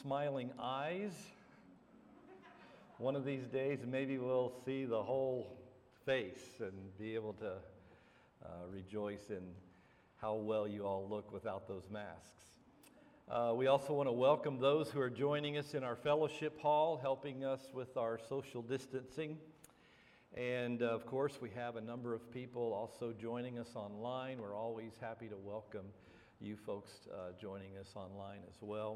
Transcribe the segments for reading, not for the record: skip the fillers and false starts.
smiling eyes. One of these days, maybe we'll see the whole face and be able to rejoice in how well you all look without those masks. We also want to welcome those who are joining us in our fellowship hall, helping us with our social distancing. And of course, we have a number of people also joining us online. We're always happy to welcome you folks joining us online as well.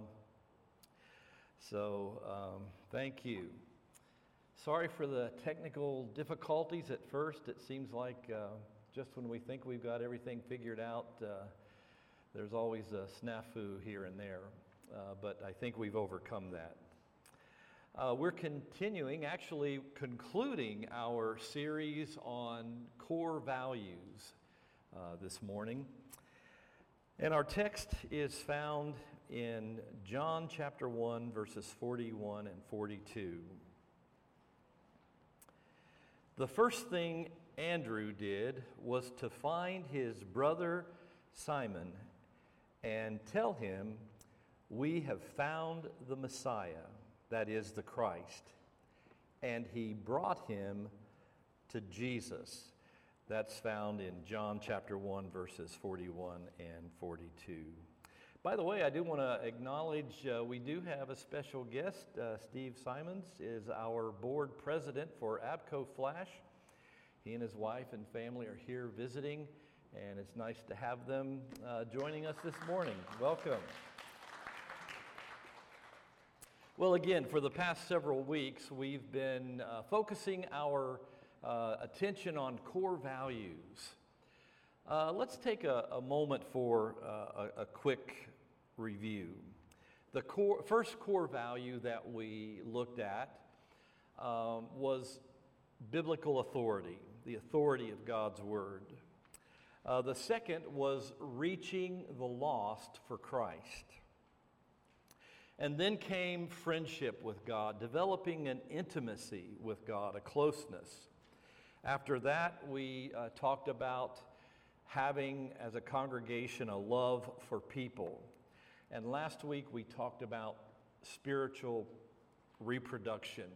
So thank you. Sorry for the technical difficulties at first. It seems like just when we think we've got everything figured out, there's always a snafu here and there. But I think we've overcome that. We're continuing, actually concluding our series on core values this morning. And our text is found in John chapter 1, verses 41 and 42. The first thing Andrew did was to find his brother Simon and tell him, "We have found the Messiah," that is the Christ. And he brought him to Jesus. That's found in John chapter 1, verses 41 and 42. By the way, I do want to acknowledge we do have a special guest. Steve Simons is our board president for Abco Flash. He and his wife and family are here visiting, and it's nice to have them joining us this morning. Welcome. Well, again, for the past several weeks, we've been focusing our attention on core values. Let's take a moment for a quick review. The first core value that we looked at was biblical authority, the authority of God's Word. The second was reaching the lost for Christ. And then came friendship with God, developing an intimacy with God, a closeness. After that, we talked about having, as a congregation, a love for people. And last week, we talked about spiritual reproduction.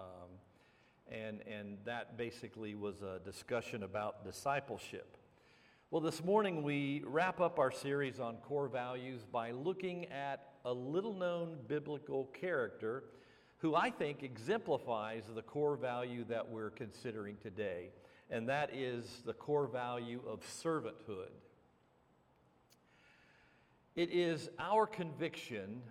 And that basically was a discussion about discipleship. Well, this morning we wrap up our series on core values by looking at a little-known biblical character who I think exemplifies the core value that we're considering today, and that is the core value of servanthood. It is our conviction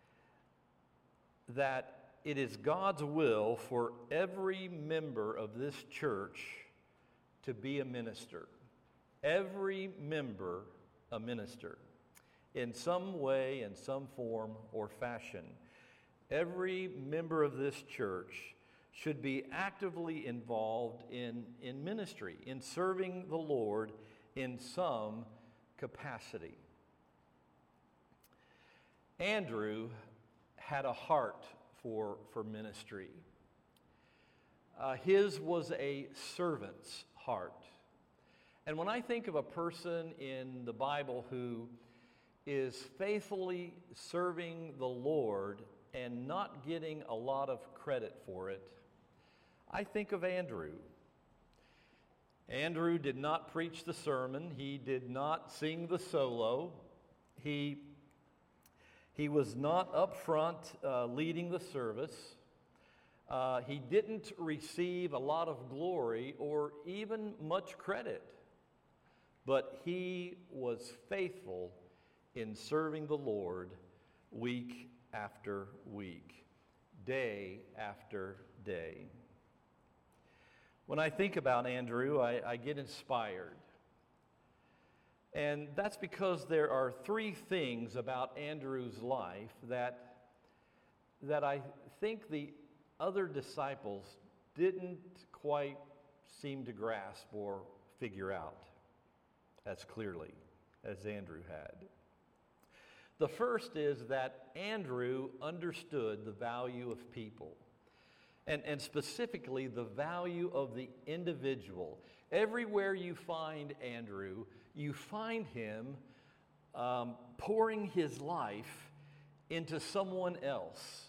that it is God's will for every member of this church to be a minister. Every member a minister in some way, in some form or fashion. Every member of this church should be actively involved in ministry, in serving the Lord in some capacity. Andrew had a heart for ministry. His was a servant's heart. And when I think of a person in the Bible who is faithfully serving the Lord and not getting a lot of credit for it, I think of Andrew. Andrew did not preach the sermon. He did not sing the solo. He was not up front leading the service. He didn't receive a lot of glory or even much credit. But he was faithful in serving the Lord week after week, day after day. When I think about Andrew, I get inspired. And that's because there are three things about Andrew's life that I think the other disciples didn't quite seem to grasp or figure out as clearly as Andrew had. The first is that Andrew understood the value of people, and specifically the value of the individual. Everywhere you find Andrew, you find him pouring his life into someone else.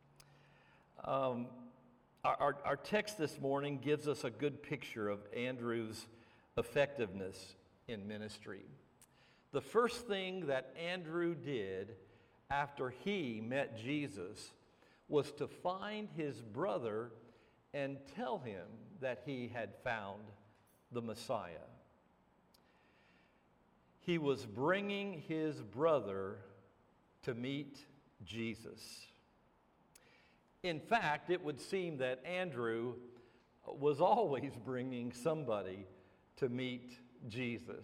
Our text this morning gives us a good picture of Andrew's effectiveness in ministry. The first thing that Andrew did after he met Jesus was to find his brother and tell him that he had found the Messiah. He was bringing his brother to meet Jesus. In fact, it would seem that Andrew was always bringing somebody to meet Jesus.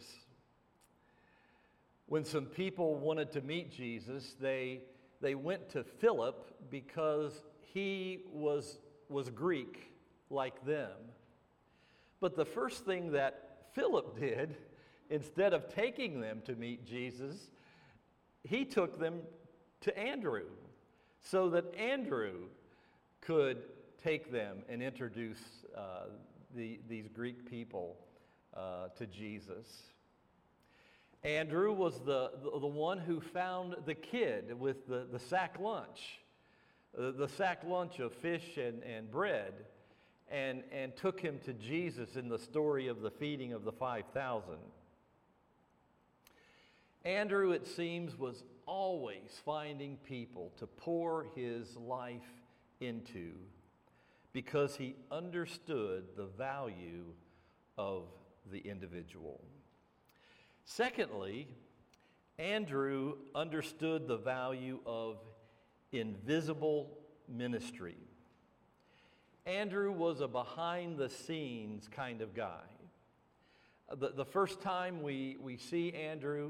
When some people wanted to meet Jesus, they went to Philip because he was Greek like them. But the first thing that Philip did, instead of taking them to meet Jesus, he took them to Andrew so that Andrew could take them and introduce these Greek people to Jesus. Andrew was the one who found the kid with the sack lunch, the sack lunch of fish and bread, and took him to Jesus in the story of the feeding of the 5,000. Andrew, it seems, was always finding people to pour his life into because he understood the value of the individual. Secondly, Andrew understood the value of invisible ministry. Andrew was a behind-the-scenes kind of guy. The first time we see Andrew,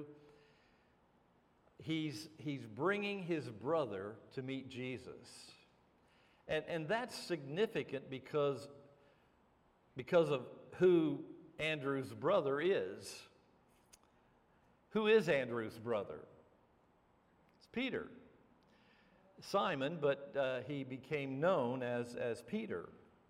he's bringing his brother to meet Jesus. And that's significant because of who Andrew's brother is. Who is Andrew's brother? It's Peter. Simon, but he became known as Peter.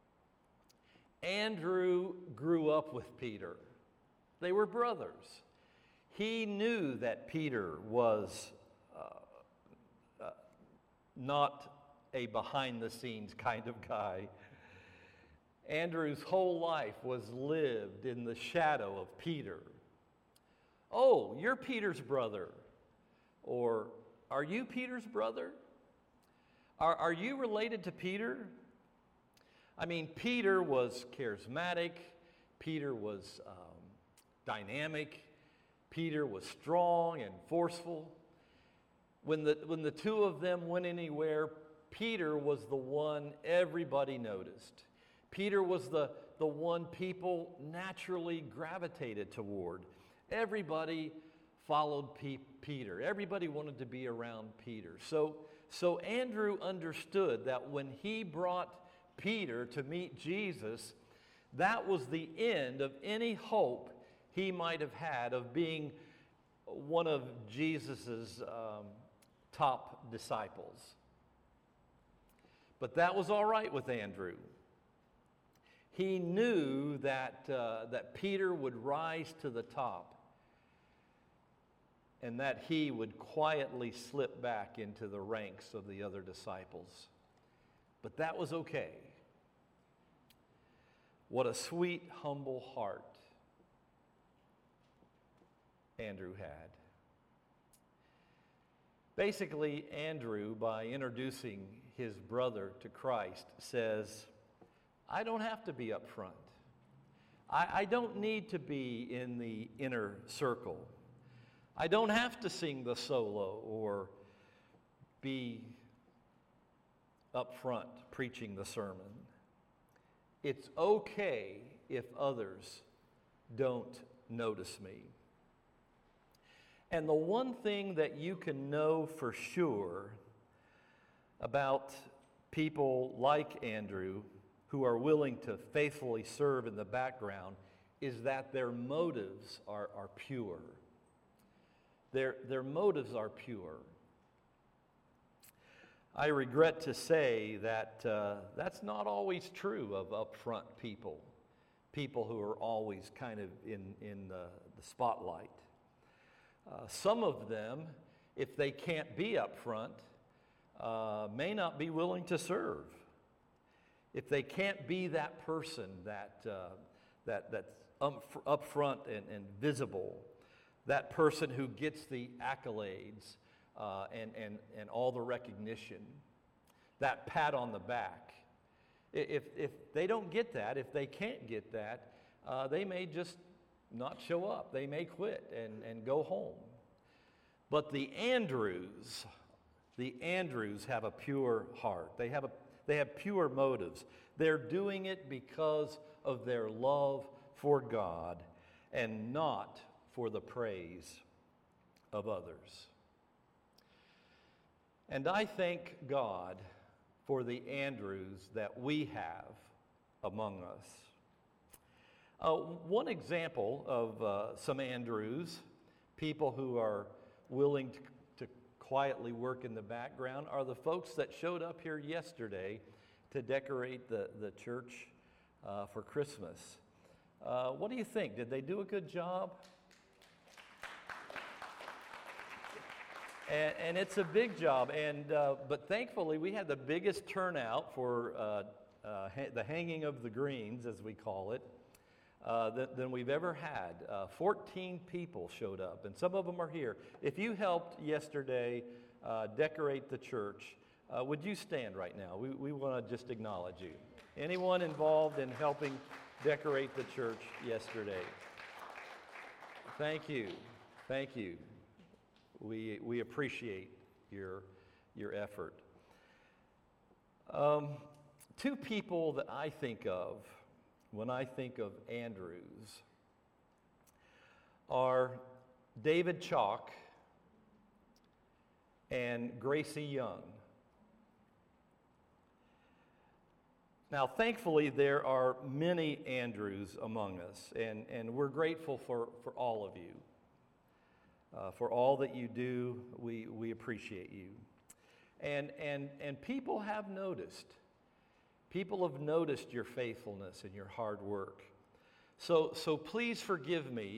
Andrew grew up with Peter. They were brothers. He knew that Peter was not a behind-the-scenes kind of guy. Andrew's whole life was lived in the shadow of Peter. Oh, you're Peter's brother. Or, are you Peter's brother? Are you related to Peter? I mean, Peter was charismatic. Peter was dynamic. Peter was strong and forceful. When the two of them went anywhere, Peter was the one everybody noticed. Peter was the one people naturally gravitated toward. Everybody followed Peter. Everybody wanted to be around Peter. So Andrew understood that when he brought Peter to meet Jesus, that was the end of any hope he might have had of being one of Jesus's top disciples. But that was all right with Andrew. He knew that Peter would rise to the top and that he would quietly slip back into the ranks of the other disciples. But that was okay. What a sweet, humble heart Andrew had. Basically, Andrew, by introducing his brother to Christ, says, I don't have to be up front. I don't need to be in the inner circle. I don't have to sing the solo or be up front preaching the sermon. It's okay if others don't notice me. And the one thing that you can know for sure about people like Andrew who are willing to faithfully serve in the background is that their motives are pure. Their motives are pure. I regret to say that that's not always true of upfront people who are always kind of in the spotlight. Some of them, if they can't be upfront, may not be willing to serve. If they can't be that person that's up front and visible, that person who gets the accolades and all the recognition, that pat on the back. If they don't get that, if they can't get that, they may just not show up. They may quit and go home. But the Andrews have a pure heart. They have pure motives. They're doing it because of their love for God and not for the praise of others. And I thank God for the Andrews that we have among us. One example of some Andrews, people who are willing to quietly work in the background, are the folks that showed up here yesterday to decorate the church for Christmas. What do you think? Did they do a good job? And it's a big job, but thankfully we had the biggest turnout for the hanging of the greens, as we call it, than we've ever had. 14 people showed up, and some of them are here. If you helped yesterday decorate the church, would you stand right now? We want to just acknowledge you. Anyone involved in helping decorate the church yesterday? Thank you. Thank you. We appreciate your effort. Two people that I think of when I think of Andrews are David Chalk and Gracie Young. Now, thankfully, there are many Andrews among us, and we're grateful for all of you. For all that you do, we appreciate you. And people have noticed. People have noticed your faithfulness and your hard work. So please forgive me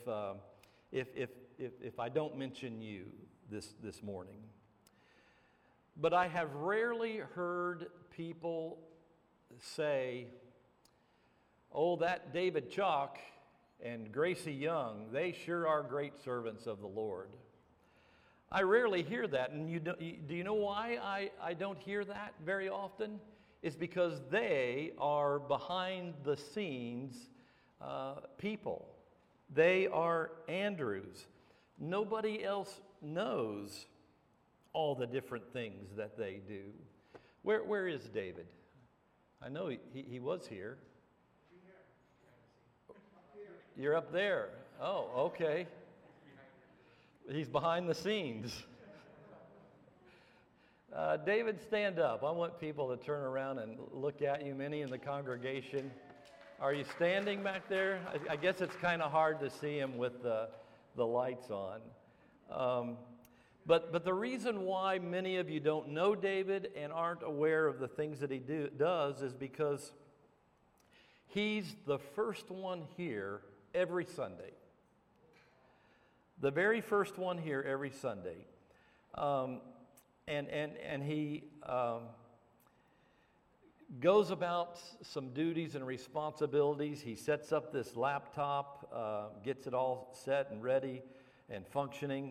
if I don't mention you this morning. But I have rarely heard people say, "Oh, that David Chalk and Gracie Young, they sure are great servants of the Lord." I rarely hear that, and do you know why I don't hear that very often? It's because they are behind the scenes people. They are Andrews. Nobody else knows all the different things that they do. Where is David? I know he was here. You're up there. Oh, okay. He's behind the scenes. David, stand up. I want people to turn around and look at you, many in the congregation. Are you standing back there? I guess it's kind of hard to see him with the lights on. But the reason why many of you don't know David and aren't aware of the things that he does is because he's the first one here every Sunday. The very first one here every Sunday. And he goes about some duties and responsibilities. He sets up this laptop, gets it all set and ready and functioning.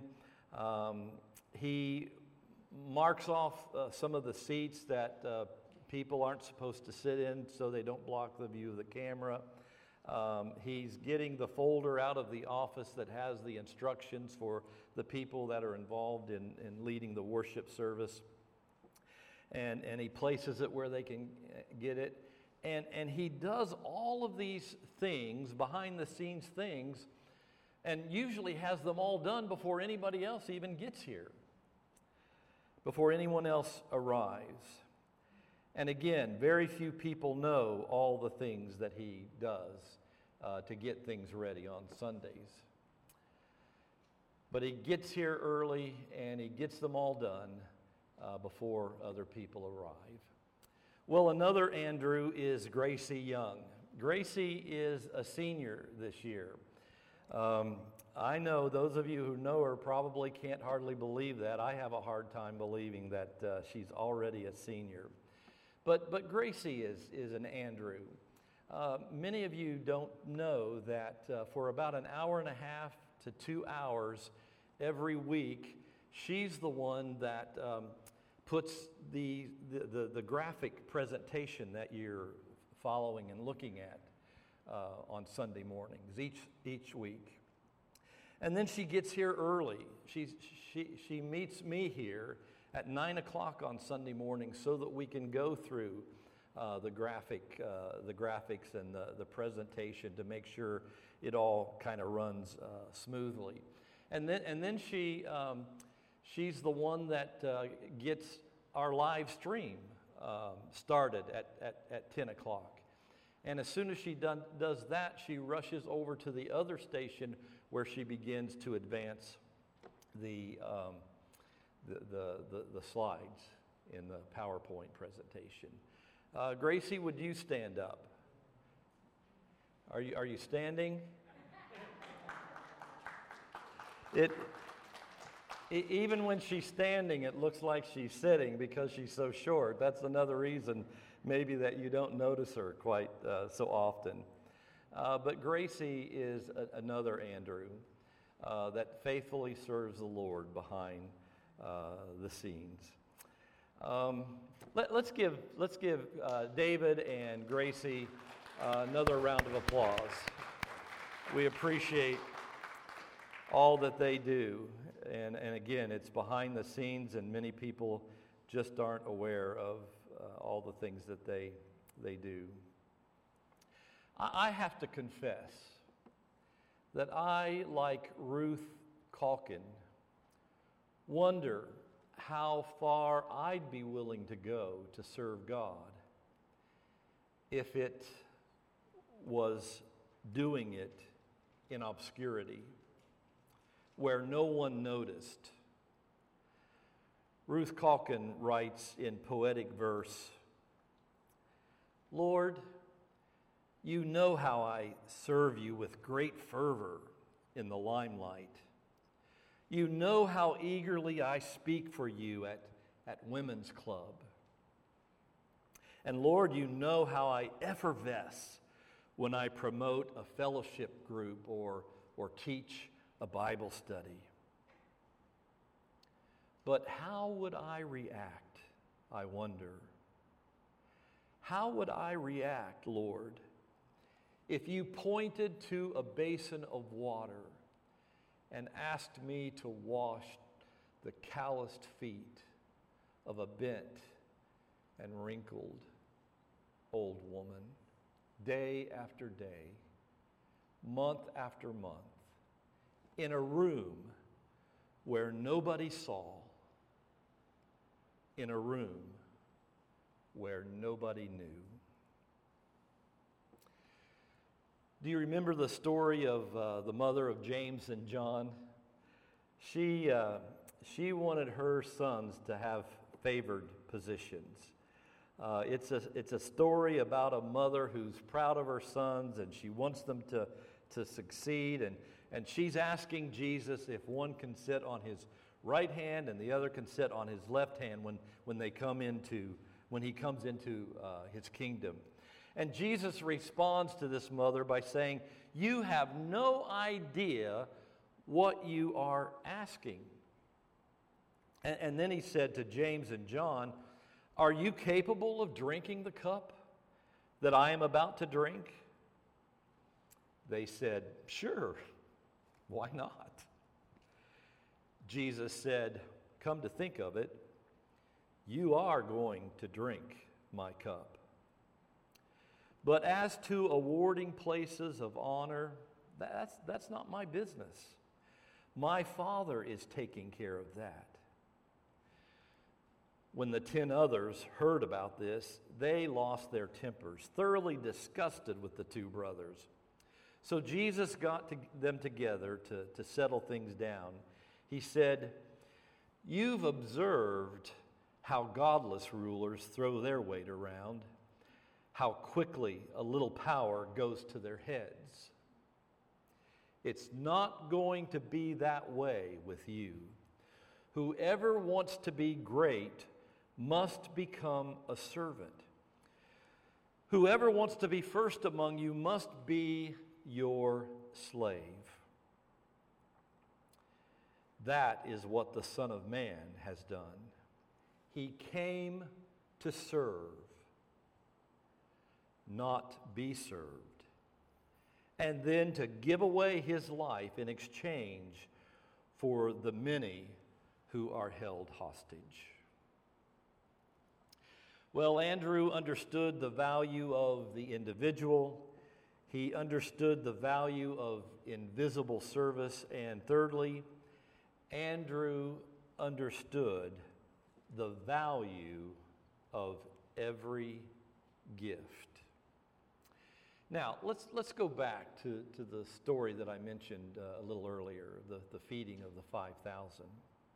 He marks off some of the seats that people aren't supposed to sit in so they don't block the view of the camera. He's getting the folder out of the office that has the instructions for the people that are involved in leading the worship service. And he places it where they can get it. And he does all of these things, behind the scenes things, and usually has them all done before anybody else even gets here, before anyone else arrives. And again, very few people know all the things that he does to get things ready on Sundays. But he gets here early and he gets them all done before other people arrive. Well, another Andrew is Gracie Young. Gracie is a senior this year. I know those of you who know her probably can't hardly believe that. I have a hard time believing that she's already a senior. But Gracie is an Andrew. Many of you don't know that for about an hour and a half to 2 hours every week, she's the one that puts the graphic presentation that you're following and looking at on Sunday mornings each week. And then she gets here early. She meets me here at 9 o'clock on Sunday morning so that we can go through the graphics and the presentation to make sure it all kind of runs smoothly. And then she's the one that gets our live stream started at 10 o'clock. And as soon as she does that, she rushes over to the other station where she begins to advance the slides in the PowerPoint presentation. Gracie, would you stand up? Are you standing? Even when she's standing, it looks like she's sitting because she's so short. That's another reason maybe that you don't notice her quite so often. But Gracie is another Andrew that faithfully serves the Lord behind the scenes. Let's give David and Gracie another round of applause. We appreciate all that they do. And again, it's behind the scenes, and many people just aren't aware of all the things that they do. I have to confess that I, like Ruth Calkin, wonder how far I'd be willing to go to serve God if it was doing it in obscurity, where no one noticed. Ruth Calkin writes in poetic verse, "Lord, you know how I serve you with great fervor in the limelight. You know how eagerly I speak for you at women's club. And Lord, you know how I effervesce when I promote a fellowship group or teach a Bible study. But how would I react, I wonder? How would I react, Lord, if you pointed to a basin of water and asked me to wash the calloused feet of a bent and wrinkled old woman, day after day, month after month, in a room where nobody saw, in a room where nobody knew?" Do you remember the story of the mother of James and John? She wanted her sons to have favored positions. It's a story about a mother who's proud of her sons and she wants them to succeed, and she's asking Jesus if one can sit on his right hand and the other can sit on his left hand when he comes into his kingdom. And Jesus responds to this mother by saying, "You have no idea what you are asking." And then he said to James and John, "Are you capable of drinking the cup that I am about to drink?" They said, "Sure, why not?" Jesus said, "Come to think of it, you are going to drink my cup. But as to awarding places of honor, that's not my business. My Father is taking care of that." When the 10 others heard about this, they lost their tempers, thoroughly disgusted with the two brothers. So Jesus got them together to settle things down. He said, "You've observed how godless rulers throw their weight around, how quickly a little power goes to their heads. It's not going to be that way with you. Whoever wants to be great must become a servant. Whoever wants to be first among you must be your slave. That is what the Son of Man has done. He came to serve, not be served, and then to give away his life in exchange for the many who are held hostage. Well, Andrew understood the value of the individual. He understood the value of invisible service. And thirdly, Andrew understood the value of every gift. Now, let's go back to the story that I mentioned a little earlier, the feeding of the 5,000.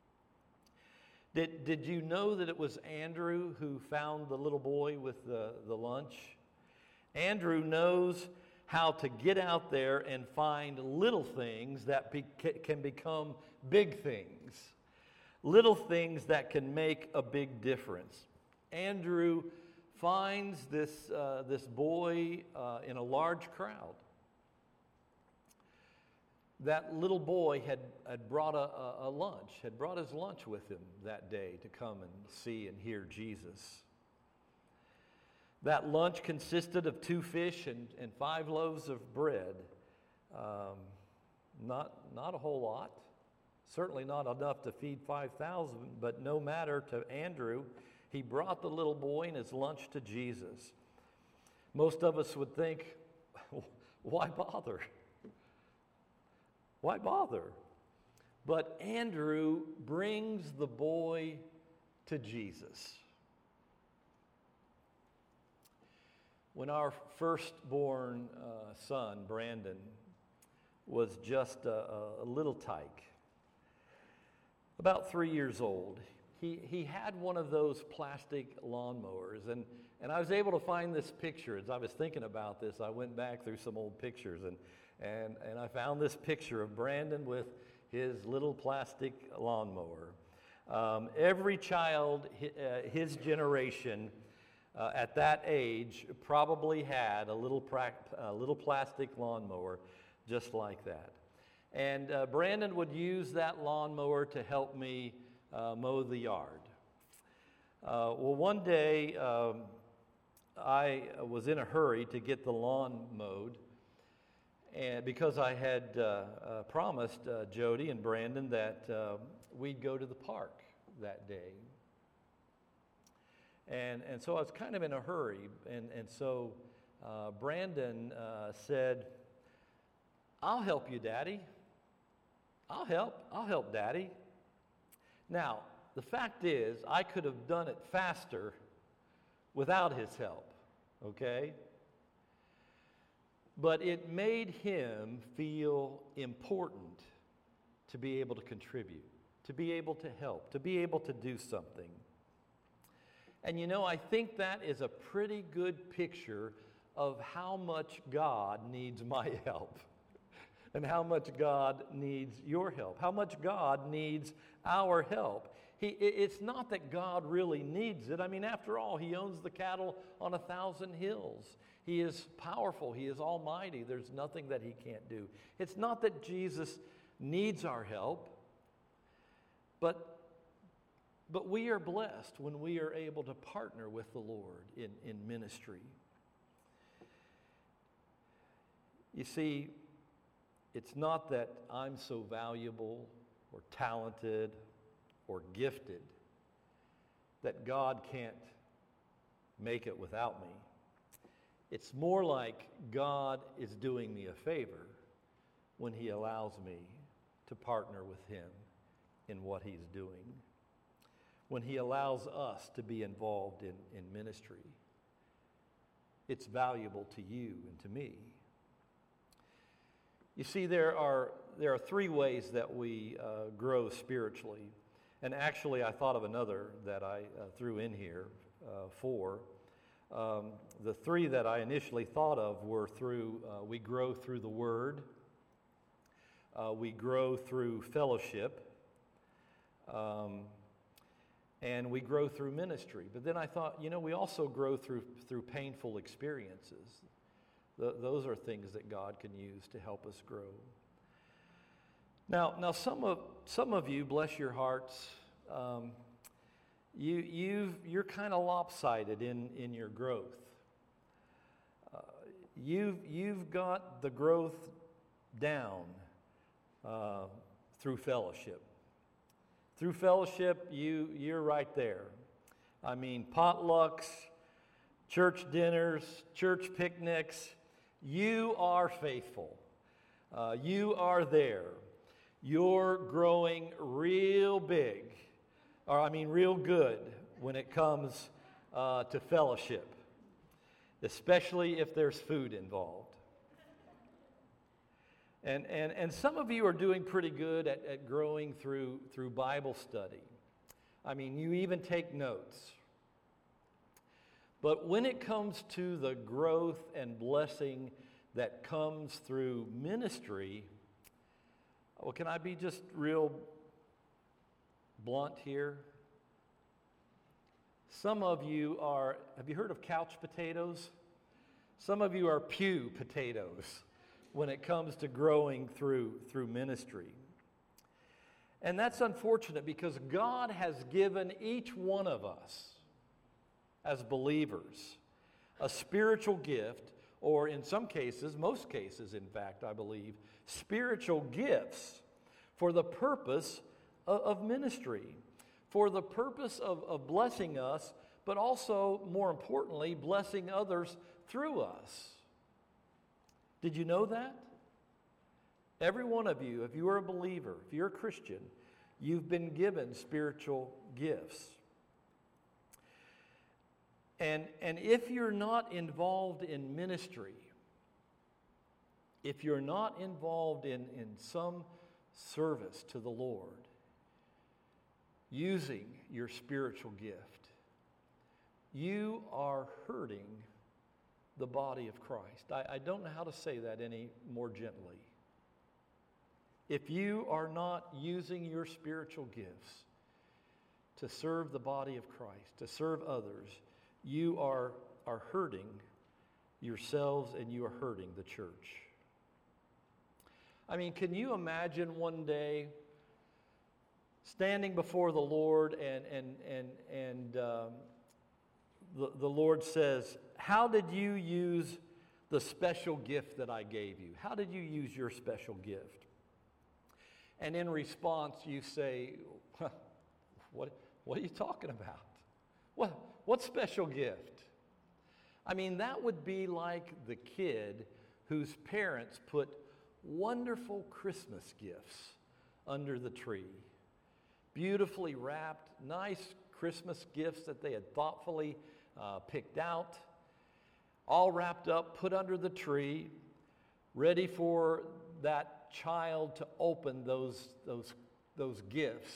Did you know that it was Andrew who found the little boy with the lunch? Andrew knows how to get out there and find little things that can become big things. Little things that can make a big difference. Andrew finds this boy in a large crowd. That little boy had brought a lunch, had brought his lunch with him that day to come and see and hear Jesus. That lunch consisted of 2 fish and 5 loaves of bread. Not a whole lot. Certainly not enough to feed 5,000, but no matter to Andrew, he brought the little boy and his lunch to Jesus. Most of us would think, why bother? Why bother? But Andrew brings the boy to Jesus. When our firstborn son, Brandon, was just a little tyke, about 3 years old, he had one of those plastic lawnmowers, and I was able to find this picture. As I was thinking about this, I went back through some old pictures, and I found this picture of Brandon with his little plastic lawnmower. Every child his generation at that age probably had a little plastic lawnmower just like that. And Brandon would use that lawnmower to help me mow the yard. Well, one day I was in a hurry to get the lawn mowed, and because I had promised Jody and Brandon that we'd go to the park that day. And so I was kind of in a hurry, and so Brandon said, "I'll help you, Daddy. I'll help Daddy." Now, the fact is, I could have done it faster without his help, okay? But it made him feel important to be able to contribute, to be able to help, to be able to do something. And you know, I think that is a pretty good picture of how much God needs my help and how much God needs your help, how much God needs our help. It's not that God really needs it. I mean, after all, He owns the cattle on 1,000 hills. He is powerful. He is almighty. There's nothing that He can't do. It's not that Jesus needs our help, but we are blessed when we are able to partner with the Lord in ministry. You see, it's not that I'm so valuable or talented or gifted that God can't make it without me. It's more like God is doing me a favor when He allows me to partner with Him in what He's doing, when He allows us to be involved in ministry. It's valuable to you and to me. You see, there are 3 ways that we grow spiritually. And actually, I thought of another that I threw in here, 4. The 3 that I initially thought of were we grow through the Word, we grow through fellowship, and we grow through ministry. But then I thought, we also grow through painful experiences. Those are things that God can use to help us grow. Now some of you, bless your hearts, you're kind of lopsided in your growth. You've got the growth down through fellowship. Through fellowship, you're right there. I mean, potlucks, church dinners, church picnics, you are faithful. You are there. You're growing real big, real good when it comes to fellowship, especially if there's food involved. And some of you are doing pretty good at growing through Bible study. I mean, you even take notes. But when it comes to the growth and blessing that comes through ministry, well, can I be just real blunt here? Some of you have you heard of couch potatoes? Some of you are pew potatoes when it comes to growing through ministry. And that's unfortunate because God has given each one of us as believers a spiritual gift, or in some cases, most cases in fact, I believe, spiritual gifts for the purpose of ministry, for the purpose of blessing us, but also, more importantly, blessing others through us. Did you know that? Every one of you, if you are a believer, if you're a Christian, you've been given spiritual gifts. And if you're not involved in ministry, if you're not involved in some service to the Lord, using your spiritual gift, you are hurting the body of Christ. I don't know how to say that any more gently. If you are not using your spiritual gifts to serve the body of Christ, to serve others, you are hurting yourselves and you are hurting the church. I mean, can you imagine one day standing before the Lord and the Lord says, "How did you use the special gift that I gave you? How did you use your special gift?" And in response, you say, what are you talking about? What special gift? I mean, that would be like the kid whose parents put wonderful Christmas gifts under the tree. Beautifully wrapped, nice Christmas gifts that they had thoughtfully picked out, all wrapped up, put under the tree, ready for that child to open those gifts.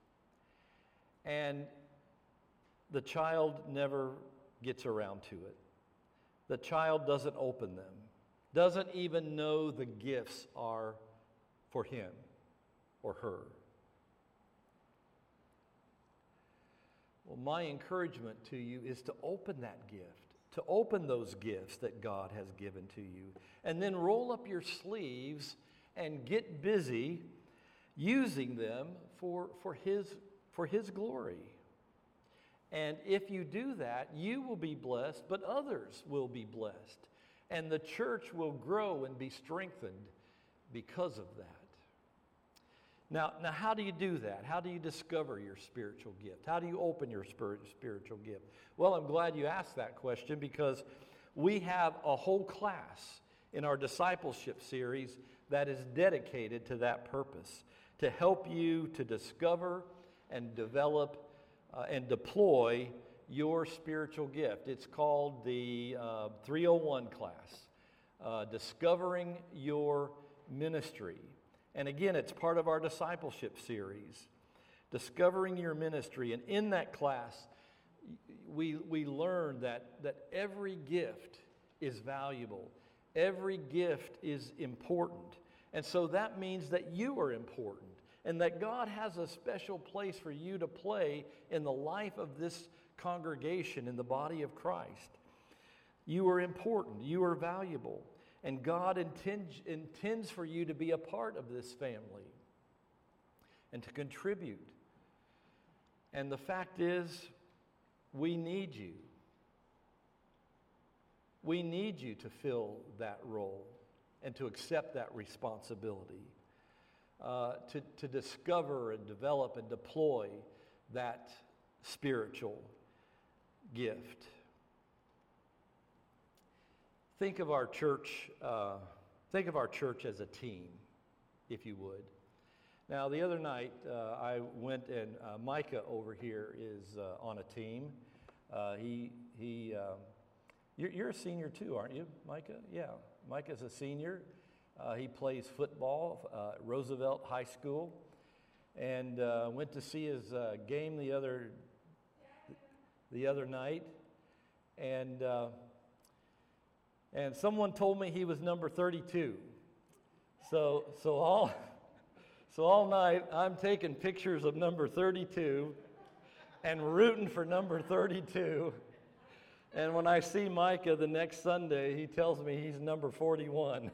And the child never gets around to it. The child doesn't open them, doesn't even know the gifts are for him or her. Well, my encouragement to you is to open that gift, to open those gifts that God has given to you, and then roll up your sleeves and get busy using them for His glory. And if you do that, you will be blessed, but others will be blessed. And the church will grow and be strengthened because of that. Now, how do you do that? How do you discover your spiritual gift? How do you open your spiritual gift? Well, I'm glad you asked that question because we have a whole class in our discipleship series that is dedicated to that purpose, to help you to discover and develop and deploy your spiritual gift. It's called the 301 class, Discovering Your Ministry. And again, it's part of our discipleship series, Discovering Your Ministry. And in that class, we learn that every gift is valuable. Every gift is important. And so that means that you are important and that God has a special place for you to play in the life of this congregation, in the body of Christ. You are important, you are valuable, and God intends for you to be a part of this family and to contribute. And the fact is, we need you. We need you to fill that role and to accept that responsibility, to discover and develop and deploy that spiritual gift. Think of our church as a team, if you would. Now, the other night, I went and Micah over here is on a team. You're a senior too, aren't you, Micah? Yeah, Micah's a senior. He plays football at Roosevelt High School, and went to see his game the other night, and someone told me he was number 32. So all night I'm taking pictures of number 32 and rooting for number 32. And when I see Micah the next Sunday, he tells me he's number 41.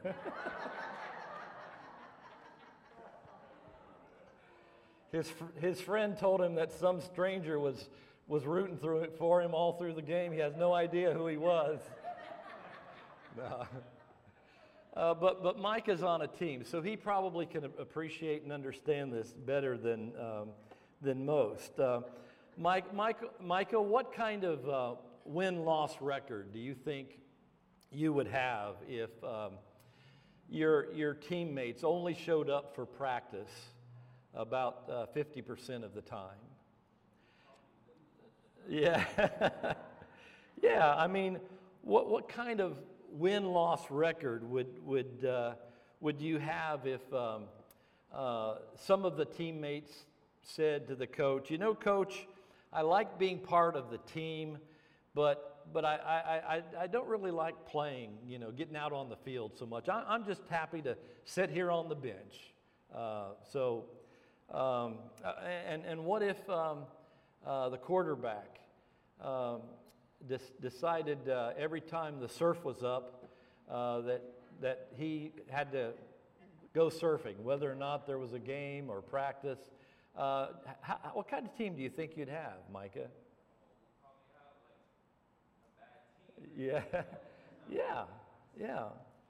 His friend told him that some stranger was rooting for him all through the game. He has no idea who he was. No. But Micah's on a team, so he probably can appreciate and understand this better than most. Micah, what kind of win-loss record do you think you would have if your teammates only showed up for practice about 50% of the time? Yeah. Yeah, I mean, what kind of win-loss record would you have if some of the teammates said to the coach, you know, Coach, I like being part of the team, but I don't really like playing, you know, getting out on the field so much. I'm just happy to sit here on the bench. And what if the quarterback decided every time the surf was up that he had to go surfing, whether or not there was a game or practice? What kind of team do you think you'd have, Micah? Yeah, yeah.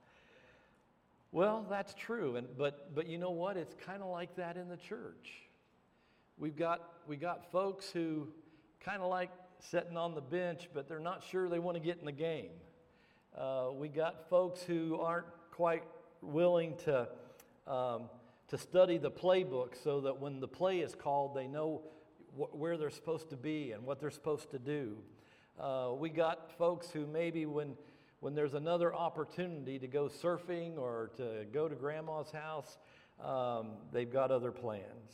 Well, that's true, but you know what? It's kind of like that in the church. We got folks who kind of like sitting on the bench, but they're not sure they want to get in the game. We got folks who aren't quite willing to study the playbook so that when the play is called, they know where they're supposed to be and what they're supposed to do. We got folks who maybe when there's another opportunity to go surfing or to go to grandma's house, they've got other plans.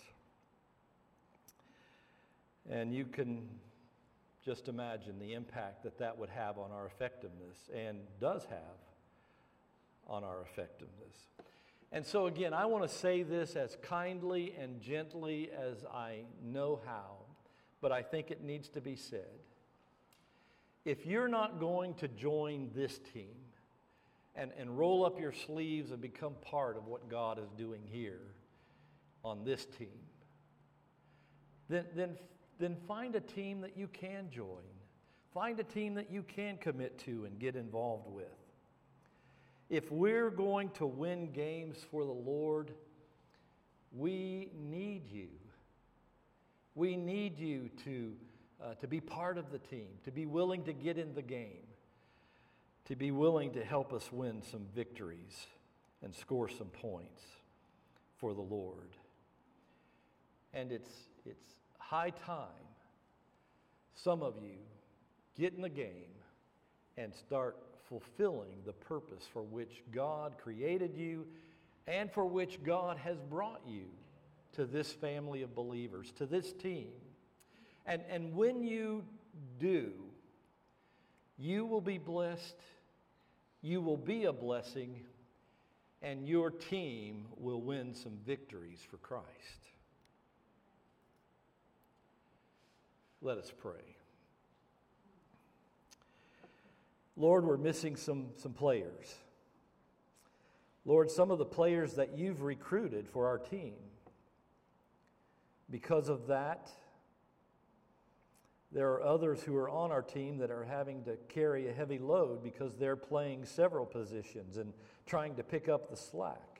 And you can just imagine the impact that would have on our effectiveness, and does have on our effectiveness. And so again, I want to say this as kindly and gently as I know how, but I think it needs to be said. If you're not going to join this team and roll up your sleeves and become part of what God is doing here on this team, then find a team that you can join. Find a team that you can commit to and get involved with. If we're going to win games for the Lord, we need you. We need you to be part of the team, to be willing to get in the game, to be willing to help us win some victories and score some points for the Lord. And it's high time some of you get in the game and start fulfilling the purpose for which God created you and for which God has brought you to this family of believers, to this team. And when you do, you will be blessed, you will be a blessing, and your team will win some victories for Christ. Let us pray. Lord, we're missing some players. Lord, some of the players that you've recruited for our team. Because of that, there are others who are on our team that are having to carry a heavy load because they're playing several positions and trying to pick up the slack.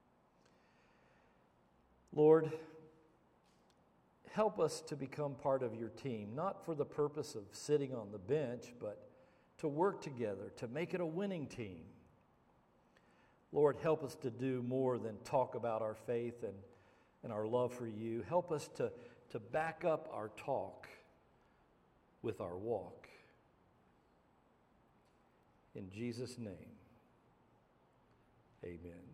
Lord, help us to become part of your team, not for the purpose of sitting on the bench, but to work together, to make it a winning team. Lord, help us to do more than talk about our faith and our love for you. Help us to back up our talk with our walk. In Jesus' name, amen.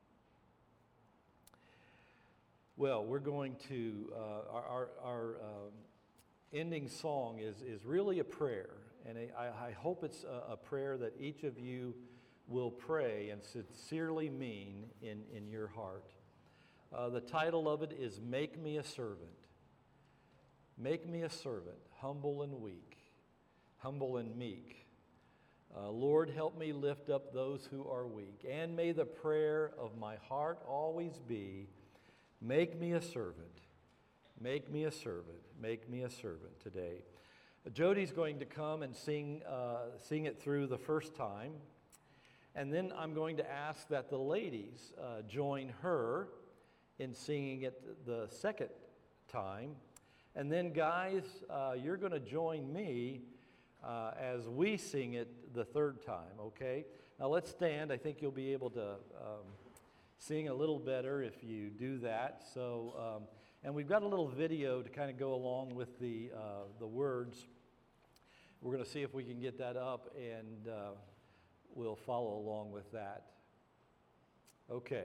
Well, we're going to, our ending song is really a prayer. And I hope it's a prayer that each of you will pray and sincerely mean in your heart. The title of it is Make Me a Servant. Make me a servant, humble and weak, humble and meek. Lord, help me lift up those who are weak. And may the prayer of my heart always be, make me a servant, make me a servant, make me a servant today. Jody's going to come and sing it through the first time. And then I'm going to ask that the ladies join her in singing it the second time. And then guys, you're going to join me as we sing it the third time, okay? Now let's stand. I think you'll be able to sing a little better if you do that. So, and we've got a little video to kind of go along with the words. We're going to see if we can get that up, and we'll follow along with that. Okay.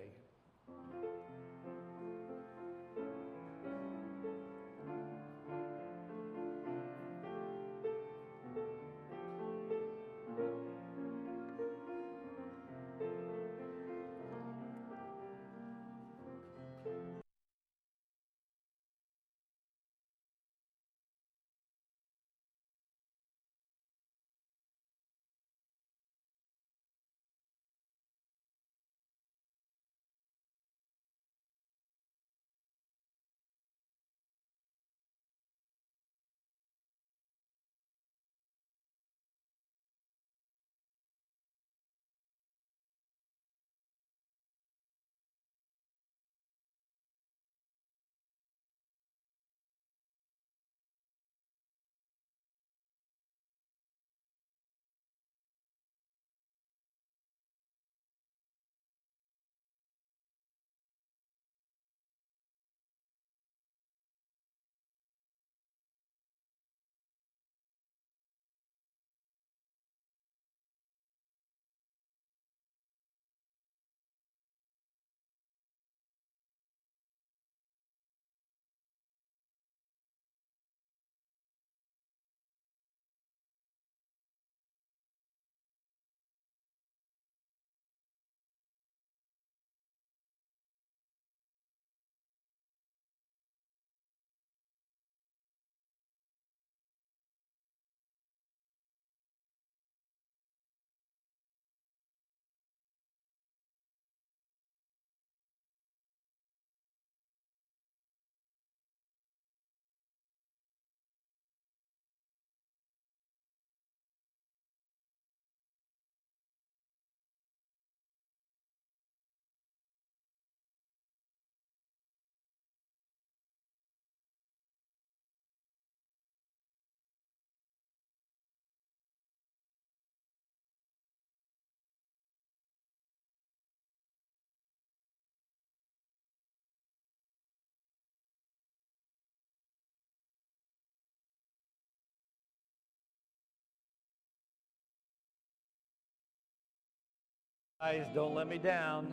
Guys, don't let me down.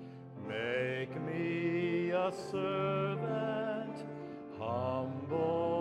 Make me a servant, humble